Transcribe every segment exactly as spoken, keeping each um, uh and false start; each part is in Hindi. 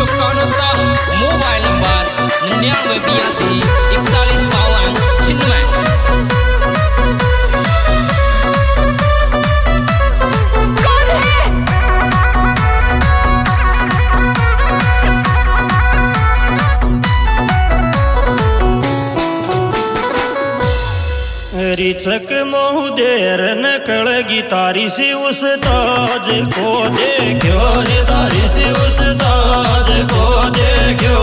स्टूडियो कानोता मोबाइल नंबर निन्यानवे बयासी इकतालीस बावन छिन्नवे। रिचक मोहदेर नकलगी तारी से उस ताज को देखो रे तारी से उस ताज को देखो।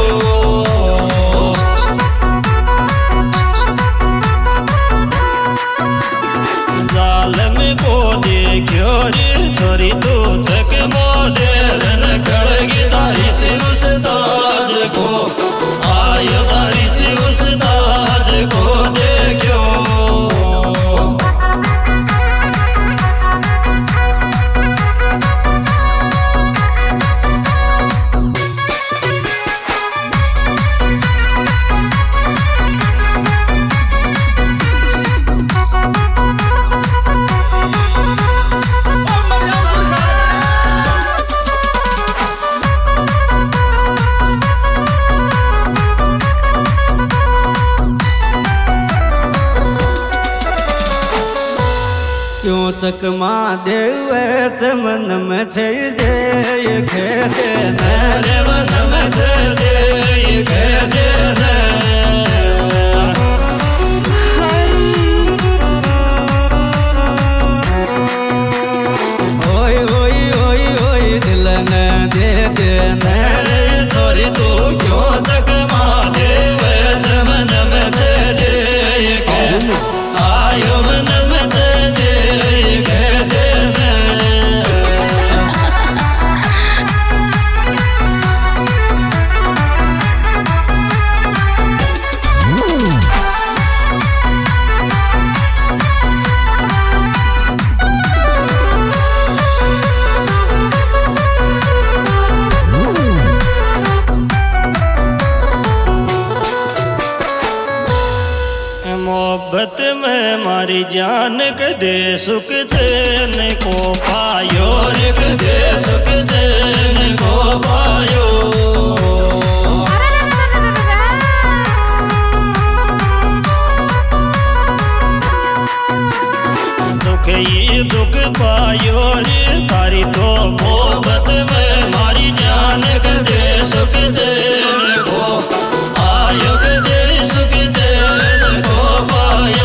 जालम को देखो रे छोरी तो चक मोहदेर नकलगी तारी से उस ताज को आयो तारी से उस ताज को देखो। क्यों चकमा देव चमन में छे जे खेदे मेरे मन में छे जे खेदे ओय ओय ओय ओय दिल न दे दे मेरे छोरी तू क्यों चकमा देव चमन में छे जे खेदे आयो मन में छे मोहब्बत में मारी जान कदे सुख चैन को पायो रे कदे सुख चैन को पायो। दुख ही दुख पायो रे तारी तो मोहब्बत में मारी जान कदे सुख चैन को आयो कदे सुख चैन को पायो।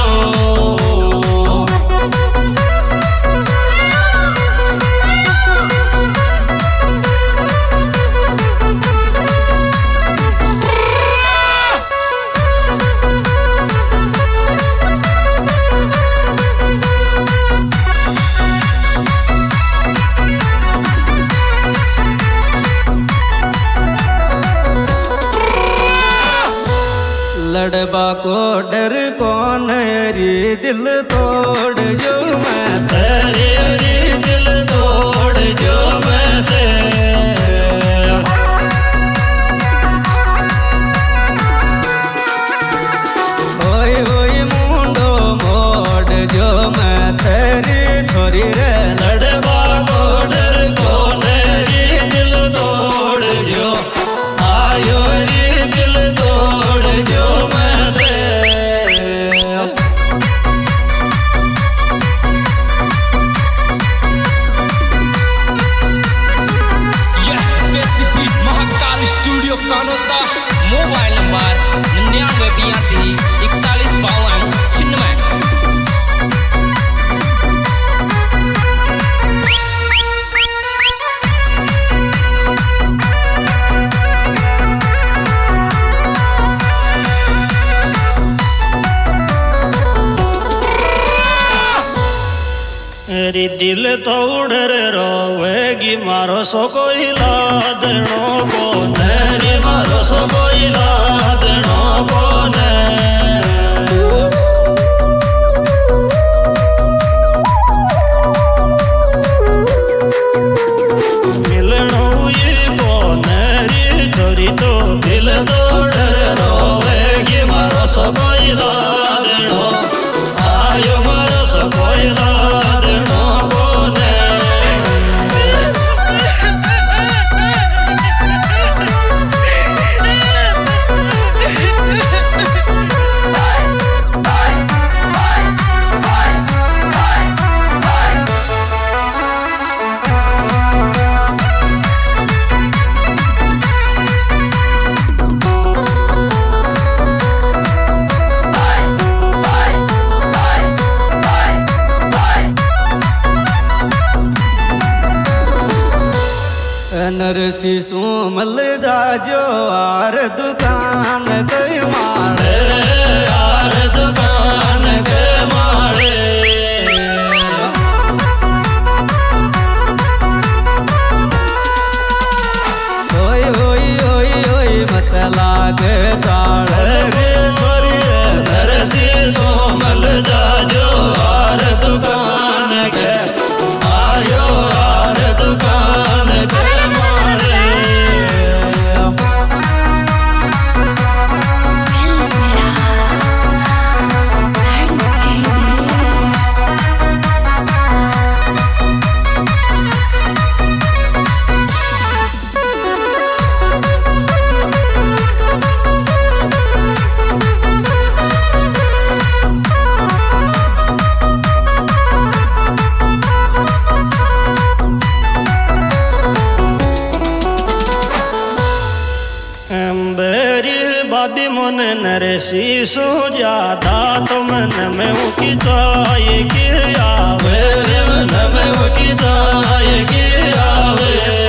लड़बा को डर कौन री दिल तोड़ जो मैं तेरे री दिल तोड़ जो मैं ते ओय ओय मुंडो मोड़ जो मैं तेरी छोरी रे। लड़बा को डर कौन री दिल तोड़ जो आयो री दिल तोड़ जो मैं ते। Mahakal studio Kanota mobile number निन्यानवे बयासी इकतालीस बावन छिन्नवे। री दिल तोड़ रोवेगी मारो सो कोई लादनो को रे मारो सो कोई लादनो को मिलनो ये को री छोरी तो दिल तोड़ रोवेगी मारो सो कोई लादनो आयो मारो सो कोई लादनो को नरसी सुमल जाजो आर दुकान गई माले आर दुकान गई माले ओई ओई ओई ओई मत लागे चाल रे छोरी रे नरसी सुमल जाजो आर दुकान के आयो आर दुकान के माले बाबी मन नरसी सो ज्यादा तो मन में उकी चाय के आवे मन में उकी चाय के आवे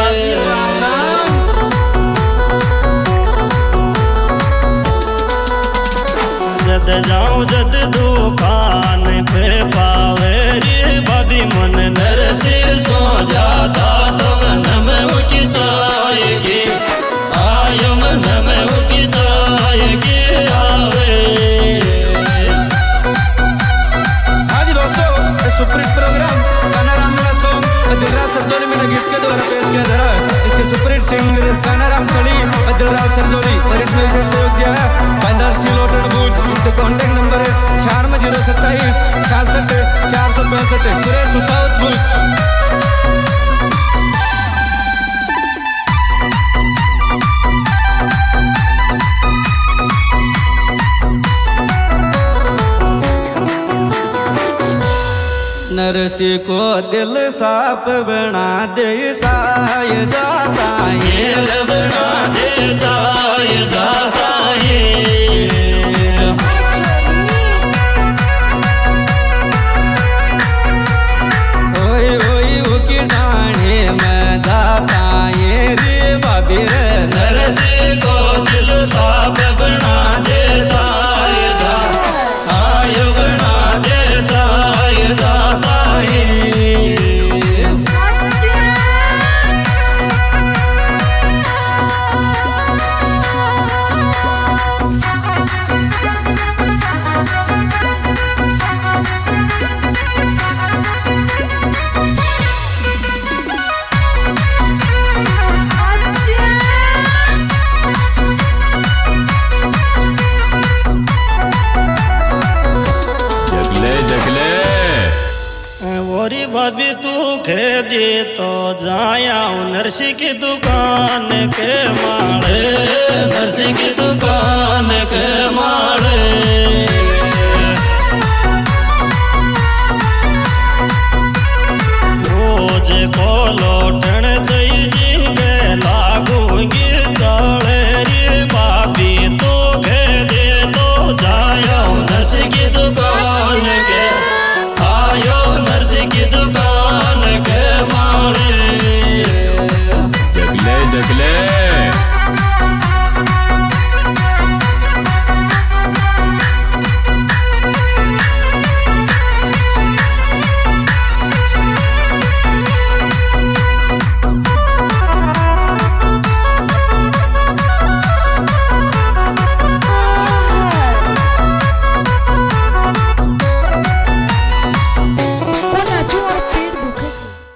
जद जाऊं जद दुकान पे पावे रे बाबी मन नरसी सो ज्यादा तो मन में उकी चाय के आयो मन में उकी सुप्रीत प्रोग्राम कानाराम मेरा सॉन्ग दिलराज सरजोली मेरा गीत के द्वारा पेश किया जा रहा है। इसके सुप्रीत सिंगर कानाराम कली दिलराज सरजोली और इसमें विशेष सहयोग दिया है पंदर सी लोटेड बूथ। इनका कॉन्टेक्ट नंबर है छियानवे जीरो सत्ताईस छियासठ चार सौ पैंसठ सुरेश सुसाउथ बूथ। नरसी को दिल साफ बना दे चाय जाता ये बना दे चाय जाता है ओए ओए उकी डाणे में जाता ये रे बाबी रे नरसी को दिल साफ बना दे चाय जाता आय बना दे चाय जाता भाभी तू खे दे तो जाया नरसी की दुकान के माले नरसी की दुकान के माले